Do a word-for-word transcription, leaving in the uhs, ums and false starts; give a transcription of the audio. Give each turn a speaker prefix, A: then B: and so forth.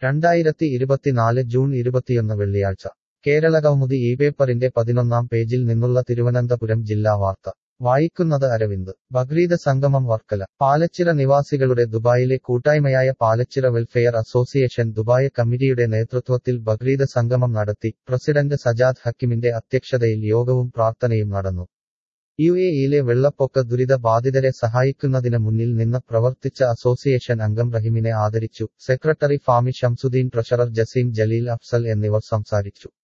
A: രണ്ടായിരത്തി ഇരുപത്തിനാല് ജൂൺ ഇരുപത്തിയൊന്ന് വെള്ളിയാഴ്ച കേരളകൗമുദി ഈ പേപ്പറിന്റെ പതിനൊന്നാം പേജിൽ നിന്നുള്ള തിരുവനന്തപുരം ജില്ലാ വാർത്ത വായിക്കുന്നത് അരവിന്ദ് ബക്രീദ് സംഗമം വർക്കല പാലച്ചിറ നിവാസികളുടെ ദുബായിലെ കൂട്ടായ്മയായ പാലച്ചിറ വെൽഫെയർ അസോസിയേഷൻ ദുബായ് കമ്മിറ്റിയുടെ നേതൃത്വത്തിൽ ബക്രീദ് സംഗമം നടത്തി പ്രസിഡന്റ് സജാദ് ഹക്കിമിന്റെ അധ്യക്ഷതയിൽ യോഗവും പ്രാർത്ഥനയും നടന്നു യു എ ഇയിലെ വെള്ളപ്പൊക്ക ദുരിത ബാധിതരെ സഹായിക്കുന്നതിന് മുന്നിൽ നിന്ന് പ്രവർത്തിച്ച അസോസിയേഷൻ അംഗം റഹിമിനെ ആദരിച്ചു സെക്രട്ടറി ഫാമി ഷംസുദ്ദീൻ ട്രഷറർ ജസീം ജലീൽ അഫ്സൽ എന്നിവർ സംസാരിച്ചു